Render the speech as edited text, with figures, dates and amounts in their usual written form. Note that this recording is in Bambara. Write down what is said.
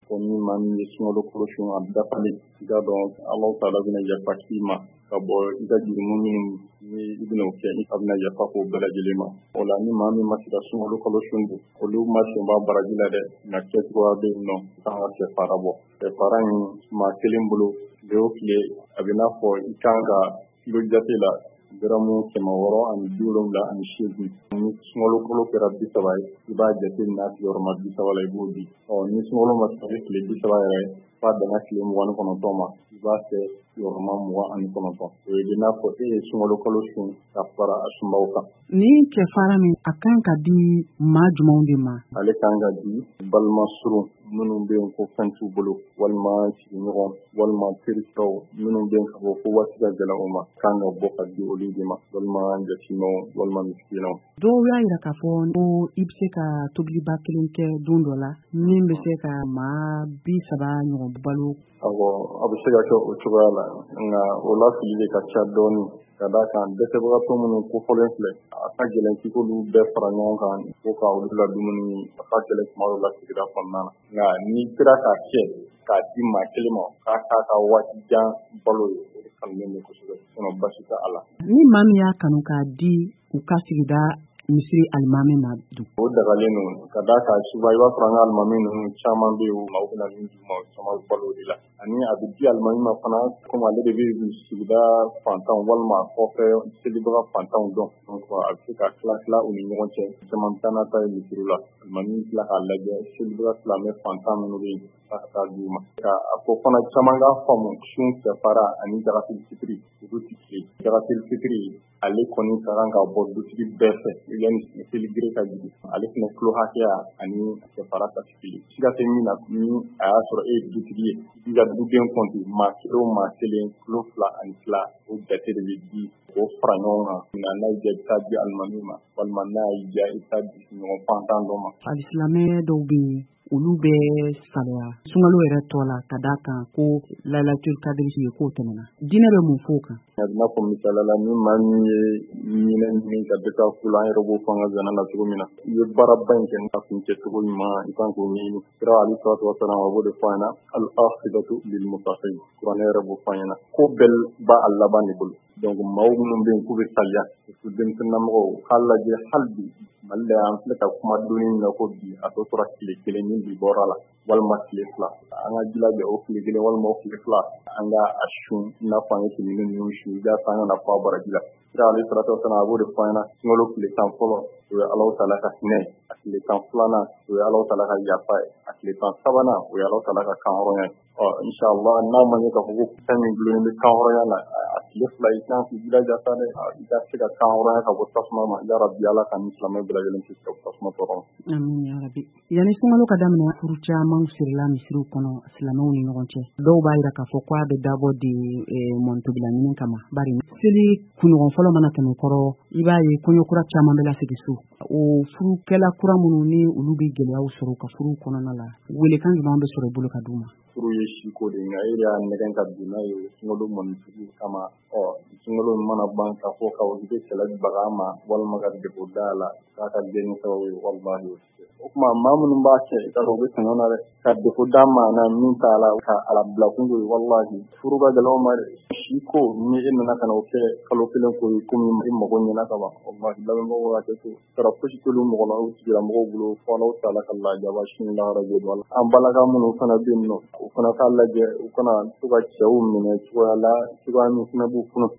fɔ ni maa min ye sunkalo kɔlɔsi a dafalen i ka dɔn Alahu Taala bɛna yafa k'i ma ka bɔ i ka jurumu minnu ni i bɛna o kɛ a bɛna yafa k'o bɛɛ lajɛlen ma. O la ni maa min ma se ka sunkalo kɔlɔsi don olu ma senbɔ baraji la dɛ nka kɛcogoya bɛ yen nɔ kan ka kɛfara bɔ. Kɛfara in maa kelen bolo tile o tile a bɛ n'a fɔ i kan ka kilo jate la garamu 678 ni sunkalo kalo kɛra 30 ye i b'a jate n'a sigiyɔrɔma 30 la i b'o di. Ni sunkalo ma se tile 30 yɛrɛ f'a danna tile 29 ma i b'a kɛ sigiyɔrɔma 29. O ye n'a fɔ e ye sunkalo kalo sun ka fara a sunbaw kan. Ni kɛfara min a kan ka di maa jumɛnw de ma? Ale kan ka di balima surun minnu bɛ yen ko fɛn t'u bolo walima sigiɲɔgɔn walima terisaw minnu bɛ yen ka fɔ ko waati ka gɛlɛn o ma kan ka bɔ ka di olu de ma walima jateminɛw walima misikinaw. Dɔw y'a jira k'a fɔ ko i bɛ se ka tobiliba kelen kɛ don dɔ la min bɛ se ka maa 30 ɲɔgɔn balo. Awɔ a bɛ se ka kɛ o cogoya la nka o la fili de ka ca dɔɔnin ka d'a kan dɛsɛbagatɔ minnu kofɔlen filɛ a ka gɛlɛn k'i k'olu bɛɛ fara ɲɔgɔn kan ko ka olu la dumuni a ka gɛlɛn tuma dɔw la sigida kɔnɔna na nka n'i sera k'a kɛ k'a di maa kelen ma k'a k'a ka waati jan balo ye o de kanulen don kosɛbɛ sinon basi tɛ a la. Ni maa min y'a kanu k'a di u ka sigida misiri alimami ma dun. O dagalen don ka d'a kan souvent i b'a sɔrɔ an ka alimami ninnu caman bɛ yen u mago bɛna min d'u ma o caman bɛ balo o de la ani a bɛ di alimami ma fana komi ale de bɛ sigida fantanw walima kɔfɛ selibaga fantanw dɔn donc a bɛ se ka tila u ni ɲɔgɔn cɛ caman bɛ taa n'a ta ye misiri la alimami bɛ tila k'a lajɛ selibaga silamɛ fantan minnu bɛ yen ka taa d'u ma ka a fɔ fana caman k'a faamu sun kɛfara ani jakatil fitiri olu tɛ kelen jakatil fitiri ale kɔni ka kan ka bɔ dutigi bɛɛ fɛ yanni seli gere ka jigin ale fana kilo hakɛya ani kɛfara ka kelen siga tɛ min na ni a y'a sɔrɔ e ye dutigi ye i ka duden kɔnti maa kelen o maa kelen kilo 2 ani tila o jate de bɛ di o fara ɲɔgɔn kan nka n'a y'i diya i t'a di alimami ma walima n'a y'i diya i t'a di ɲɔgɔn fantan dɔ ma. Alisilamɛ dɔw bɛ yen olu bɛ saliya sunkalo yɛrɛ tɔ la ka d'a kan ko Laylatul Kadiri ye k'o tɛmɛna diinɛ bɛ mun fɔ o kan? A bɛ n'a fɔ misaliya la ni maa min ye ɲinɛ ɲini ka bɛ taa kula an yɛrɛ b'o fɔ an ka zana la cogo min na i ye baaraba in kɛ n'a kun kɛ cogo ɲuman i kan k'o ɲɛɲini kira alehi salatu wasalaam a b'o de fɔ an ɲɛna al-aqibatu lil muttaqin kuranɛ yɛrɛ b'o fɔ an ɲɛna ko bɛɛ b'a a laban de bolo donc maaw minnu bɛ yen k'u bɛ saliya surtout denmisɛnninlamɔgɔw k'a lajɛ hali bi Mali la an filɛ ka kuma donni min na ko bi a tɔ tora tile 1 ni bi bɔra la walima tile 2 an ka jilaja o tile 1 walima o tile 2 an ka a sun i n'a fɔ an ye tile ninnu sun yaasa an kana fɔ a baraji la kira alehi salatu wasalaam a b'o de fɔ an ɲɛna sunkalo tile 10 fɔlɔ o ye Alahu Taala ka hinɛ ye a tile 10 filanan o ye Alahu Taala ka yafa ye a tile 10 sabanan o ye Alahu Taala ka kanhɔrɔnya ye inshallah n'a ma ɲɛ k'a fɔ ko fɛn min gulonnen bɛ kanhɔrɔnya la a tile 2 i kan k'i jilaja sa dɛ i ka se ka kanhɔrɔnya ka bɔ tasuma ma ya rabi Ala ka ni silamɛ bɛɛ lajɛlen kisi ka bɔ tasuma tɔɔrɔ ma. Amin ya rabi. Yani sunkalo ka daminɛ furu caman sirila misiriw kɔnɔ silamɛw ni ɲɔgɔn cɛ dɔw b'a jira k'a fɔ ko a bɛ dabɔ de mɔntobila ɲini kama bari seli kunɲɔgɔn fɔlɔ mana tɛmɛ kɔrɔ i b'a ye kɔɲɔkura caman bɛ lasegin so o furukɛla kura minnu ni olu bɛ gɛlɛyaw sɔrɔ ka furu kɔnɔna la welekan jumɛn bɛ sɔrɔ i bolo ka d'u ma? Furu ye siko de nka e y'a nɛgɛn ka bin n'a ye sunkalo mɔnitigi kama sunkalo mana ban ka fɔ ka wuli kɛlɛ baga ma walima ka depo da la k'a ka den sababu ye wallahi o kuma maa minnu b'a kɛ i ka dɔn u bɛ tɛmɛ na dɛ ka depo da ma na min t'a la ka ala bila kungo ye wallahi furu ka gɛlɛn ma dɛ siko ni e nana ka na o kɛ kalo kelen ko ye komi i mago ɲɛna ka ban wallahi lamɛnbagaw ka kɛ to sara fosi t'olu mɔgɔ la o tigila mɔgɔw bolo fɔ Alahu Taala ka lajaba sini lahara jɔ don an balaka minnu fana bɛ yen nɔ u fana k'a lajɛ u kana to ka cɛw minɛ cogoya la cogoya min fana b'u kɔnɔ